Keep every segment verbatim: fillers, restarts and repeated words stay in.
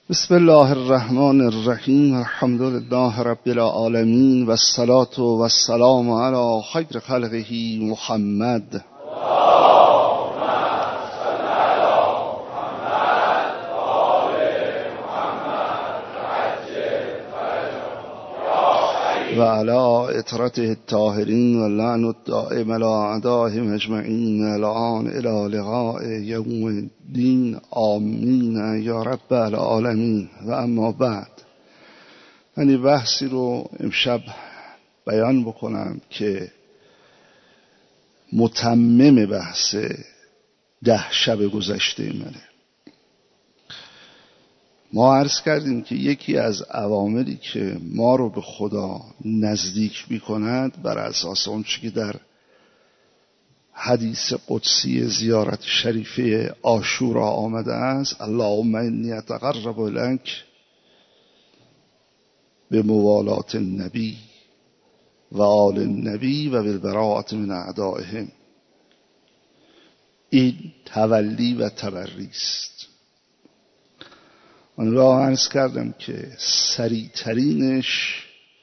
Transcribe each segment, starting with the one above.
بسم الله الرحمن الرحیم. الحمد لله رب العالمین و الصلاة و السلام علی خیر خلقه محمد. و علی اطرته الطاهرین و لعن الدائم علی اعدائهم اجمعین الان الی لقاء یوم الدین. آمین یا رب العالمین. و اما بعد، من بحثی رو امشب بیان بکنم که متمم بحث ده شب گذشته منه. ما عرض کردیم که یکی از عواملی که ما رو به خدا نزدیک می‌کند بر اساس اون چیزی که در حدیث قدسی زیارت شریفه عاشورا آمده است: اللهم انی اتقرب الیک بموالات النبی و آل النبی و بالبراءة من اعدائهم. این تولی و تبری است. من را عرض کردم که سریع ترینش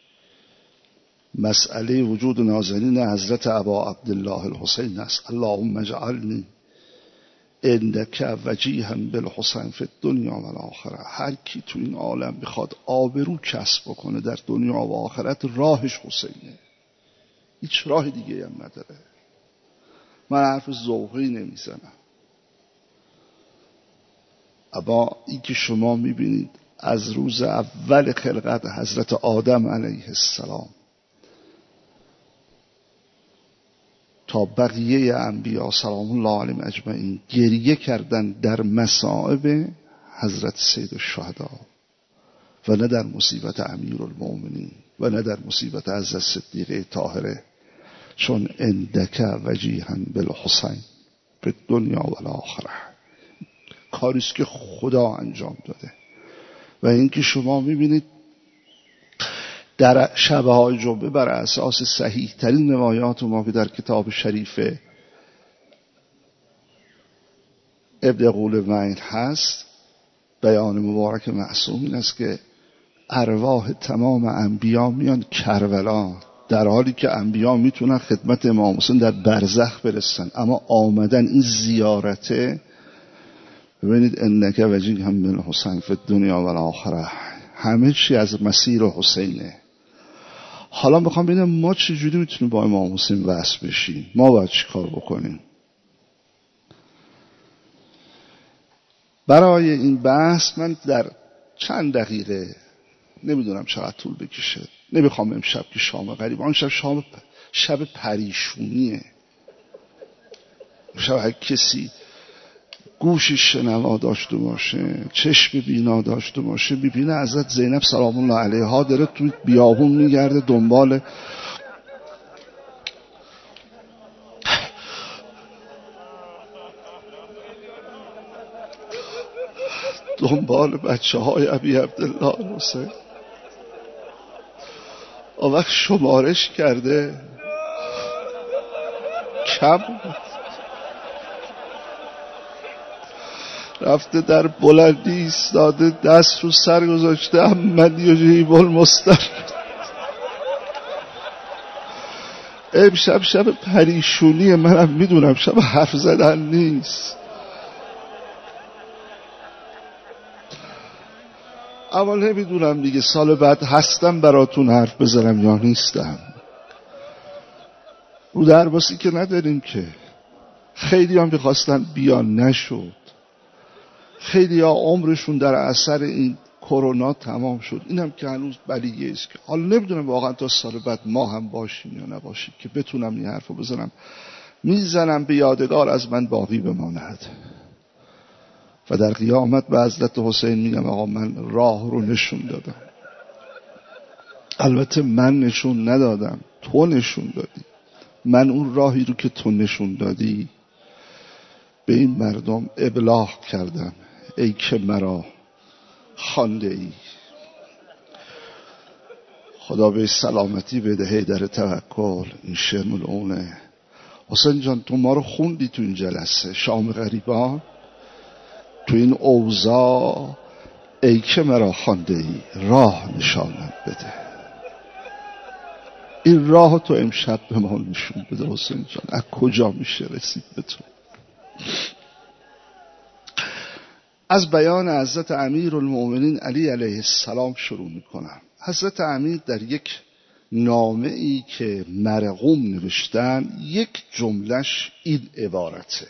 مسئله وجود نازنین حضرت ابا عبدالله الحسین است. اللهم اجعلنی عندک وجیها بالحسین فی الدنیا و الاخره. هر کی تو این عالم بخواد آبرو کسب بکنه در دنیا و آخرت، راهش حسینه، هیچ راه دیگه هم نداره. من حرف ذوقی نمیزنم، اما این که شما میبینید از روز اول خلقت حضرت آدم علیه السلام تا بقیه انبیا سلام الله علیهم اجمعین گریه کردن در مصائب حضرت سید الشهدا و نه در مصیبت امیرالمؤمنین و نه در مصیبت حضرت صدیقه طاهره، چون عندک وجیها بالحسین فی الدنیا و الاخره. کاریست که خدا انجام داده. و اینکه شما میبینید در شبه های جمعه بر اساس صحیح ترین روایات ما که در کتاب شریف ابن قولوین هست، بیان مبارک معصوم این است که ارواح تمام انبیا میان کربلا، در حالی که انبیا میتونن خدمت امام حسین در برزخ برسن، اما آمدن این زیارته. ببینید انک وجیها بالحسین فی الدنیا و الاخره، همه چی از مسیر حسینه. حالا میخوام ببینم ما چجوری میتونیم با امام حسین وصل بشیم. ما باید چی کار بکنیم؟ برای این بحث من در چند دقیقه، نمیدونم چقدر طول بکشه، نمیخوام امشب که شام غریب، آن شب شام شب پریشونیه. شب هر کسی گوش شنوا داشته باشه، چشم بینا داشته باشه، ببینه حضرت زینب سلام الله علیها داره توی بیابون میگرده دنبال دنبال بچه های ابی عبدالله الحسین. آن وقت شمارش کرده کم رفته در بلندی ایستاده، دست رو سر گذاشته، احمدی و جیب المستر. امشب شب پریشونیه، منم میدونم، شب حرف زدن نیست، اما نمیدونم دیگه سال بعد هستم براتون حرف بزنم یا نیستم. رو درباسی که نداریم که. خیلی هم بخواستن بیان، نشد. خیلی ها عمرشون در اثر این کرونا تمام شد. اینم که هنوز بلیه است که حالا نمیدونم واقعا تا سال بعد ما هم باشیم یا نباشیم که بتونم این حرفو بزنم. میزنم به یادگار از من باقی بماند و در قیامت به حضرت حسین میگم آقا من راه رو نشون دادم. البته من نشون ندادم، تو نشون دادی. من اون راهی رو که تو نشون دادی به این مردم ابلاغ کردم. ای که مرا خوانده ای. خدا به سلامتی بده. حیدر توکل. این شعر ملعونه. حسین جان تو ما رو خوندی تو این جلسه شام غریبان، تو این اوضاع ای که مرا خوانده ای راه نشانم بده. این راه تو امشب به ما نشون بده حسین جان، از کجا میشه رسید به تو؟ از بیان حضرت امیرالمؤمنین علی علیه السلام شروع میکنم. حضرت امیر در یک نامه ای که مرقوم نوشتن یک جملش این عبارته،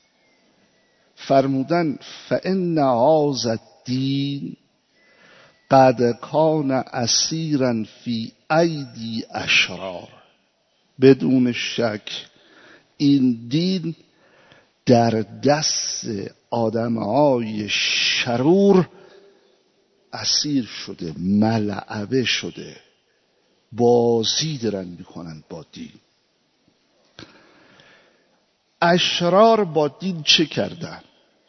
فرمودن فإن هذا الدین قد کان اسیرا فی ایدی اشرار. بدون شک این دین در دست آدمهای شرور اسیر شده، ملعبه شده، بازی دارن میکنن با دین. اشرار با دین چه کردن؟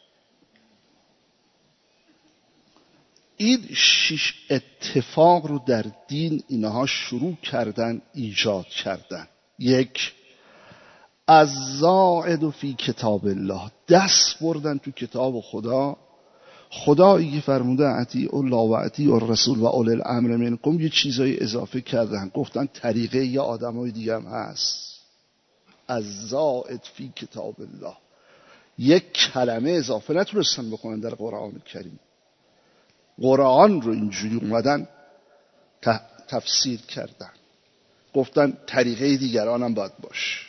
این شش اتفاق رو در دین اینها شروع کردن ایجاد کردن. یک، از زائد فی کتاب الله، دست بردن تو کتاب خدا. خدایی که فرموده اطیعوا الله و اطیعوا الرسول و اولی الامر منکم، یه چیزای اضافه کردن، گفتن طریقه یه آدمای دیگه هم هست. از زائد فی کتاب الله، یک کلمه اضافه نتونستن بکنن در قرآن کریم. قرآن رو اینجوری اومدن تفسیر کردن، گفتن طریقه دیگران هم باید باشه.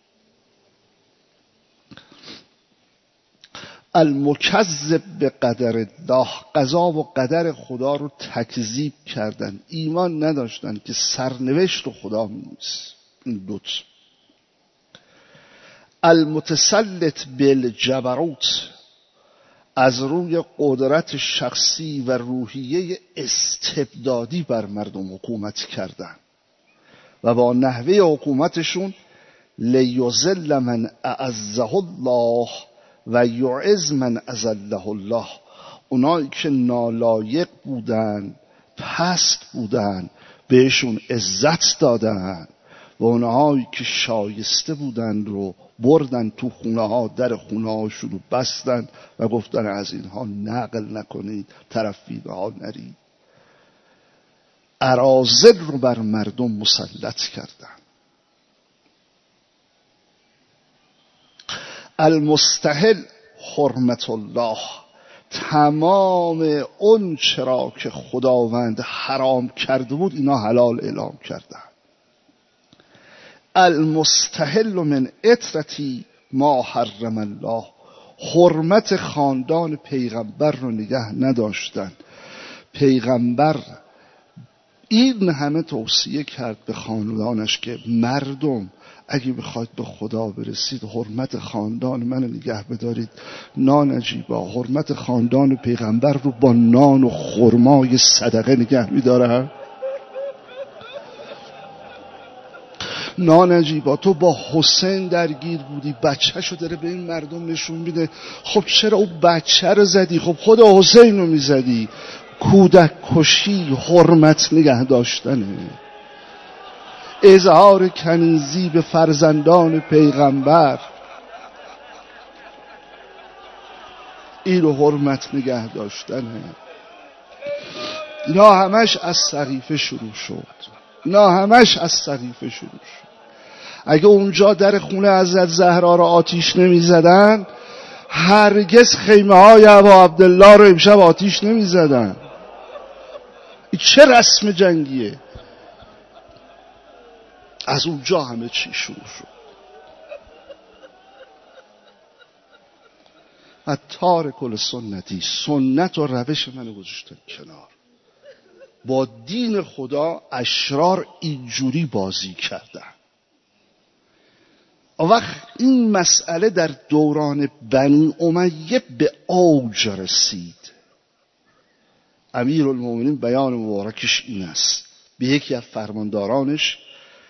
المکذب به قدر الله، قضا و قدر خدا رو تکذیب کردن، ایمان نداشتن که سرنوشت رو خدا می‌نویسه. این دوت. المتسلط بالجبروت، از روی قدرت شخصی و روحیه استبدادی بر مردم حکومت کردن و با نحوه حکومتشون لیذل من اعزه الله و یعز من اذله الله. اونایی که نالایق بودن، پست بودن، بهشون عزت دادن و اونهایی که شایسته بودن رو بردن تو خونه ها، در خونه هاشون رو بستن و گفتن از اینها نقل نکنید، طرف فیده ها نرید. اراذل رو بر مردم مسلط کردن. المستحل حرمت الله، تمام اون چرا که خداوند حرام کرده بود اینا حلال اعلام کردن. المستحل من عترتی ما حرم الله، حرمت خاندان پیغمبر رو نگه نداشتن. پیغمبر این همه توصیه کرد به خاندانش که مردم اگه بخواید به خدا برسید حرمت خاندان من نگه بدارید. نانجیبا حرمت خاندان پیغمبر رو با نان و خرمای صدقه نگه میداره. نانجیبا تو با حسین درگیر بودی، بچه شو داره به این مردم نشون میده. خب چرا اون بچه رو زدی؟ خب خود حسین رو میزدی. کودک کشی حرمت نگه داشتنه. اظهار کنیزی به فرزندان پیغمبر، این رو حرمت نگه داشتنه. اینا همش از سقیفه شروع شد. اینا همش از سقیفه شروع شد. اگه اونجا در خونه حضرت زهرا رو آتیش نمی زدن، هرگز خیمه های ابا عبدالله رو امشب آتیش نمی زدن. این چه رسم جنگیه؟ از اونجا همه چی شروع شد. و تارک سنتی، سنت و روش من گذاشتن کنار. با دین خدا اشرار اینجوری بازی کردن. وقت این مسئله در دوران بنی امیه به اوج رسید. امیرالمومنین بیان مبارکش این است، به یکی از فرماندارانش،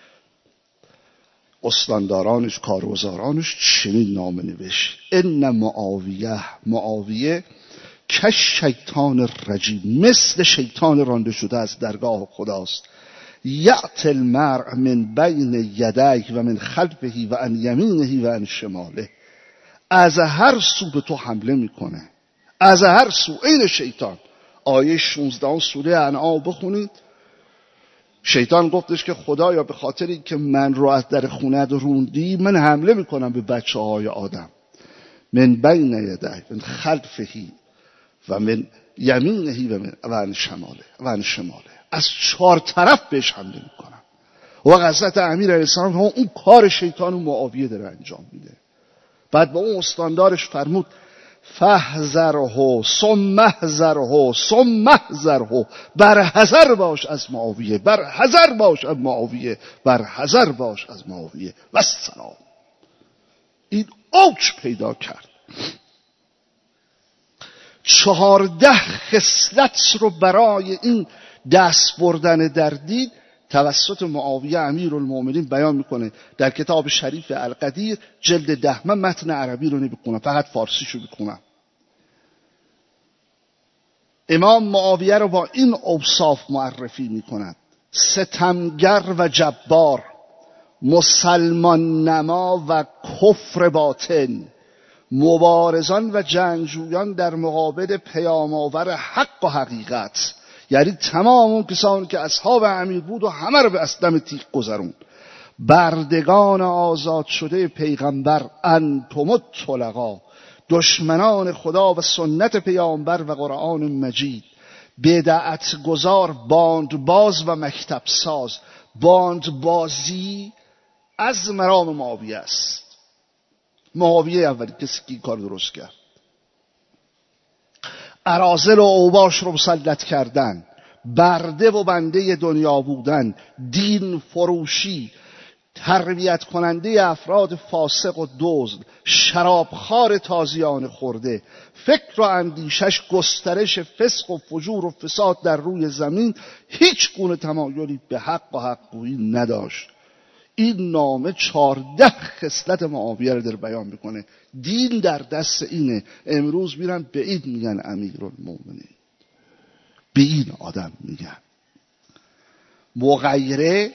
استاندارانش، کارگزارانش چنین نامه نوشت: ان معاویه، معاویه که شیطان الرجیم، مثل شیطان رانده شده از درگاه خداست. یأت المرء من بین یدیه و من خلفه و عن یمینه و عن شماله، از هر سو به تو حمله میکنه، از هر سو. این شیطان آیه شانزده سوره انعام بخونید. شیطان گفتش که خدایا به خاطر این که من رو از در خونت روندی، من حمله میکنم به بچه های آدم، من بین یدیه من خلفهی و من یمینهی و من و عن شماله و عن شماله، از چهار طرف بهش حمله میکنم. و حضرت امیر علیه السلام اون کار شیطان و معاویه داره انجام میده. بعد با اون استاندارش فرمود فحذره ثم احذره ثم احذره، بر حذر باش از معاویه، بر حذر باش از معاویه، بر حذر باش از معاویه. و السلام. این اوج پیدا کرد. چهارده خصلت رو برای این دست بردن در دین توسط معاویه امیرالمومنین بیان میکنه در کتاب شریف القدیر جلد ده. من متن عربی رو نمیخونم، فقط فارسیشو میخونم. امام معاویه رو با این اوصاف معرفی میکند: ستمگر و جبار، مسلمان نما و کفر باطن، مبارزان و جنگجویان در مقابل پیام آور حق و حقیقت. یعنی تمام اون کسانی که اصحاب امیر بود و همه رو به اسلم تیغ گذرون. بردگان آزاد شده پیغمبر، انتم الطلقا، دشمنان خدا و سنت پیامبر و قرآن مجید، بدعت گذار، باندباز و مکتب ساز. باندبازی از مرام معاویه است. معاویه اولی کسی که این کار درست کرد. اراذل و اوباش رو مسلط کردن، برده و بنده دنیا بودن، دین فروشی، تربیت کننده افراد فاسق و دزد، شرابخوار تازیان خورده، فکر و اندیشش گسترش فسق و فجور و فساد در روی زمین، هیچ گونه تمایلی به حق و حقگویی نداشت. این نامه چهارده خصلت معاویه رو در بیان میکنه. دین در دست اینه. امروز میرن به این میگن امیرالمومنین، به این آدم میگن. مغیره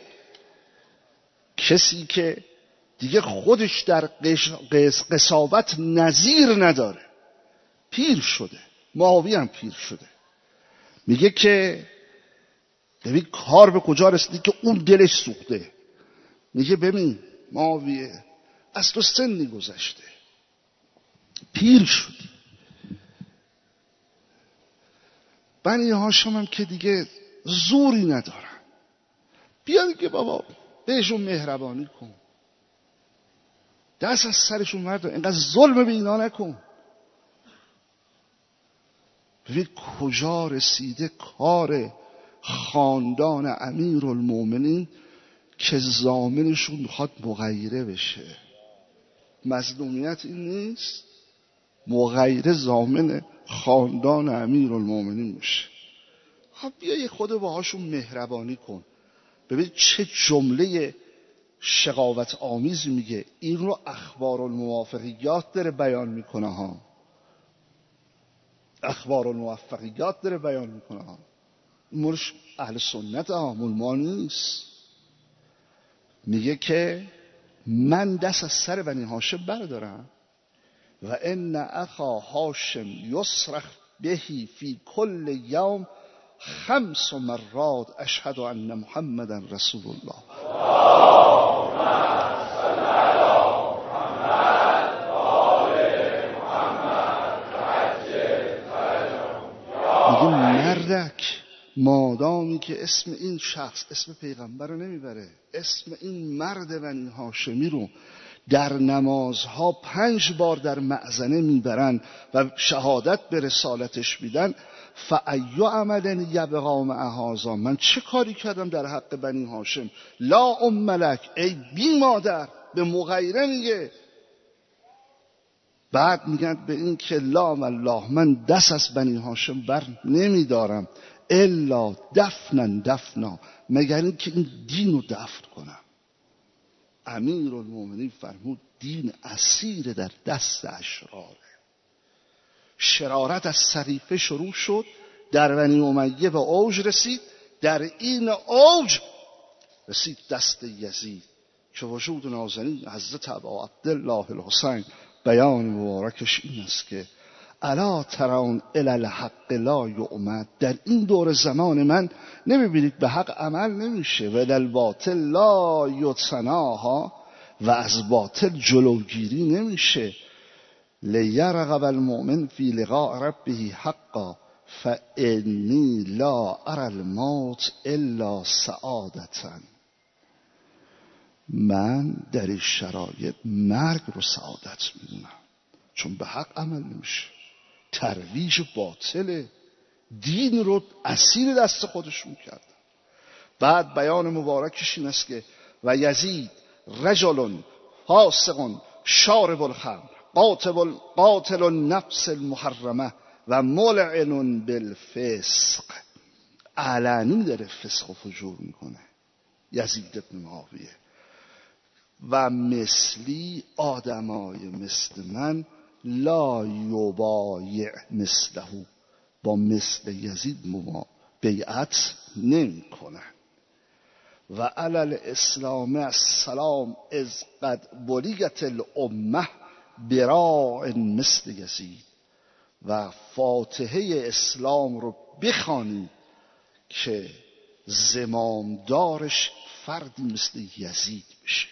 کسی که دیگه خودش در قساوت نظیر نداره، پیر شده. معاویه هم پیر شده. میگه که ببین کار به کجا رسیدی که اون دلش سوخته. میگه ببین معاویه از تو سنی گذشته، پیر شدی. بنی هاشم هم که دیگه زوری ندارن. بیا دیگه بابا بهشون مهربانی کن، دست از سرشون مرد، اینقدر ظلم به اینا نکن. ببین کجا رسیده کار خاندان امیرالمومنین که ضامنشون میخواد مغیره بشه. مظلومیت این نیست؟ مغیره ضامن خاندان امیرالمومنین میشه. خب بیا یه خود باهاشون مهربانی کن. ببین چه جمله شقاوت آمیزی میگه. این رو اخبار الموافقیات داره بیان میکنه ها. اخبار الموفقیات داره بیان میکنه ها. مورش اهل سنت ها، مول ما نیست. میگه که من دست از سر بنی هاشم بردارم و ان اخا هاشم یصرخ بهی فی کل یوم خمس مرات اشهد ان محمدا رسول الله. میگه مردک مادامی که اسم این شخص اسم پیغمبر رو نمیبره، اسم این مرد بنی هاشمی رو در نمازها پنج بار در مأذنه میبرن و شهادت به رسالتش میدن، فایو عمل یبقا مع هذا، من چه کاری کردم در حق بنی هاشم؟ لا ام لک، ای بی مادر. به مغیره میگه. بعد میگن به این که لا والله من دست از بنی هاشم بر نمیدارم الا دفنن دفنا، مگر این که این دین رو دفن کنم. امیرالمومنین فرمود دین اسیر در دست اشراره. شرارت از صریفه شروع شد، در بنی امیه به اوج رسید. در این اوج رسید دست یزید که وجود نازنین حضرت ابا عبدالله الحسین بیان مبارکش این است که الا ترون الی الحق لا یعمد، در این دور زمان من نمیبینید به حق عمل نمیشه، و الباطل لا یتناها، و از باطل جلوگیری نمیشه. لیرغب المؤمن فی لقاء ربه حقا فانی لا اری الموت الا سعادتا. من در این شرایط مرگ رو سعادت میدونم، چون به حق عمل نمیشه، ترویج باطله، دین رو اسیر دست خودشون کردن. بعد بیان مبارکش این است که و یزید رجل فاسق شارب الخمر قاتل قاتل النفس المحرمه و ملعن بالفسق، علنی داره فسق و فجور میکنه یزید ابن معاویه. و مثلی آدمای مثل من لا یبایع مثله، با مثل یزید بیعت نمی کنن. و علل اسلام السلام از قد بلیت الامه براء مثل یزید، و فاتحه اسلام رو بخوانید که زمامدارش فردی مثل یزید بشه.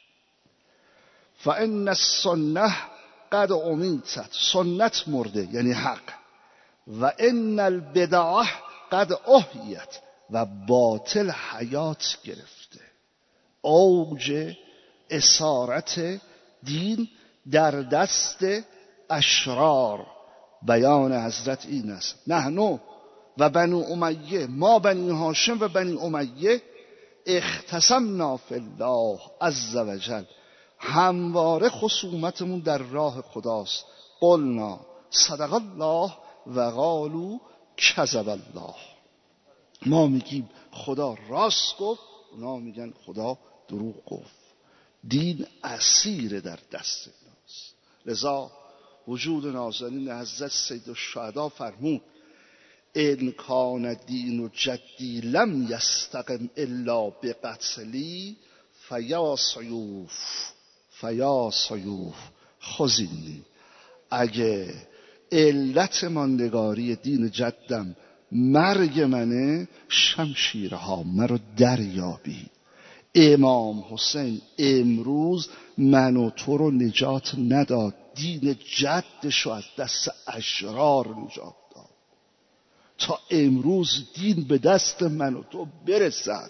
فان السنه قد امیتت، سنت مرده یعنی حق. و ان البدعه قد احیت، و باطل حیات گرفته. اوج اسارت دین در دست اشرار. بیان حضرت این است نحنو و بنو امیه، ما بنی هاشم و بنی امیه اختصمنا فی الله عز و جل، همواره خصومتمون در راه خداست. قلنا صدق الله و قالوا کذب الله، ما میگیم خدا راست گفت، اونا میگن خدا دروغ گفت. دین اسیر در دست ناست. لذا وجود نازنین حضرت سید الشهدا فرمود ان کان دین جدی لم یستقم الا بقتلی فیا سیوف فیا سیوف خذینی. اگه علت ماندگاری دین جدم مرگ منه، شمشیرها مرا دریابی. امام حسین امروز من و تو رو نجات نداد، دین جدش رو از دست اشرار نجات داد تا امروز دین به دست من و تو برسد.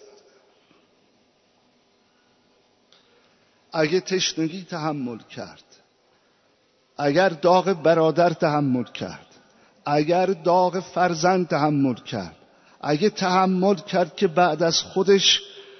اگه تشنگی تحمل کرد، اگر داغ برادر تحمل کرد، اگر داغ فرزند تحمل کرد، اگه تحمل کرد که بعد از خودش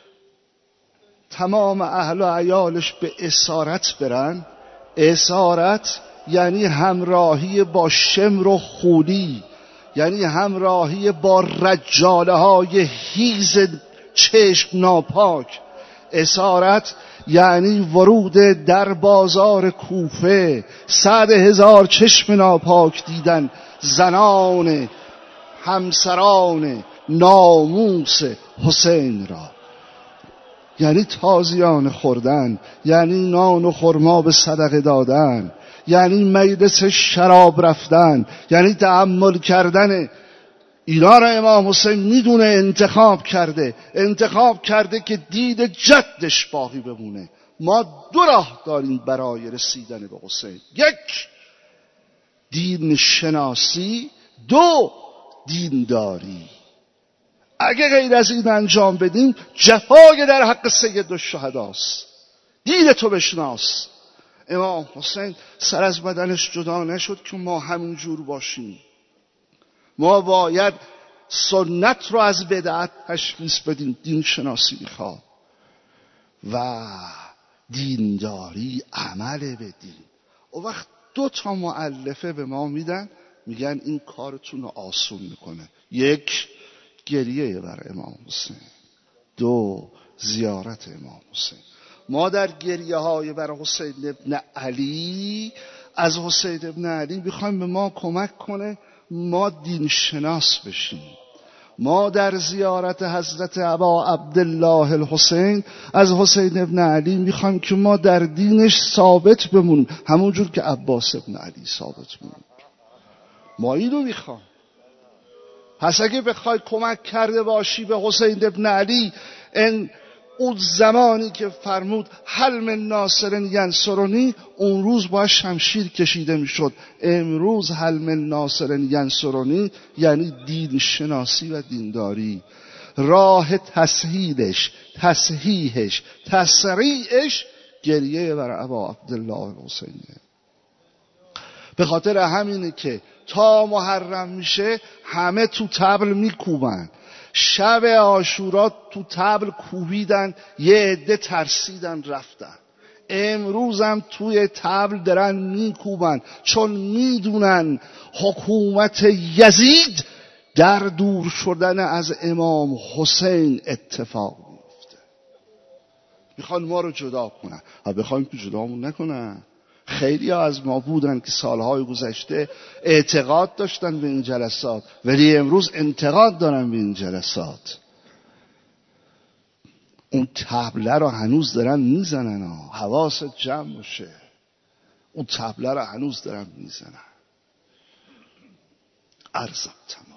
تمام اهل و عیالش به اسارت برن. اسارت یعنی همراهی با شمر و خولی، یعنی همراهی با رجاله های هیز چشم ناپاک. اسارت یعنی ورود در بازار کوفه، صد هزار چشم ناپاک دیدن زنان همسران ناموس حسین را، یعنی تازیان خوردن، یعنی نان و خرما به صدقه دادن، یعنی مجلس شراب رفتن، یعنی تأمل کردن. اینا را امام حسین میدونه، انتخاب کرده انتخاب کرده که دید جدش باقی بمونه. ما دو راه داریم برای رسیدن به حسین: یک دین شناسی، دو دینداری. اگه غیر از این انجام بدیم جفای در حق سید الشهداست. دین تو بشناس. امام حسین سر از بدنش جدا نشد که ما همین جور باشیم. ما باید سنت رو از بدعت تشخیص بدیم. دین شناسی میخواد و دینداری عمل به دین. و وقت دو تا مؤلفه به ما میدن، میگن این کارتون رو آسون میکنه: یک گریه بر امام حسین، دو زیارت امام حسین. ما در گریه های بر حسین ابن علی از حسین ابن علی میخوایم به ما کمک کنه ما دین شناس بشیم. ما در زیارت حضرت ابا عبدالله الحسین از حسین ابن علی میخوایم که ما در دینش ثابت بمونیم، همون جور که عباس ابن علی ثابت بمونیم. ما اینو میخوام. پس اگه بخوای کمک کرده باشی به حسین ابن علی، این اون زمانی که فرمود هل من ناصر ینصرنی، اون روز باید شمشیر کشیده میشد. امروز هل من ناصر ینصرنی یعنی دین شناسی و دینداری. راه تسهیلش، تصحیحش، تسریعش گریه بر ابا عبدالله الحسینه. به خاطر همینه که تا محرم میشه همه تو طبل میکوبن. شب عاشورا تو طبل کوبیدن، یه عده ترسیدن رفتن. امروزم توی طبل دارن میکوبن، چون میدونن حکومت یزید در دور شدن از امام حسین اتفاق میفته. میخوان ما رو جدا کنن. ها بخوایم که جدامون نکنن. خیلی ها از ما بودن که سالهای گذشته اعتقاد داشتن به این جلسات، ولی امروز انتقاد دارن به این جلسات. اون طبله رو هنوز دارن میزنن ها. حواست جمع باشه. اون طبله رو هنوز دارن میزنن. عرضم تمام.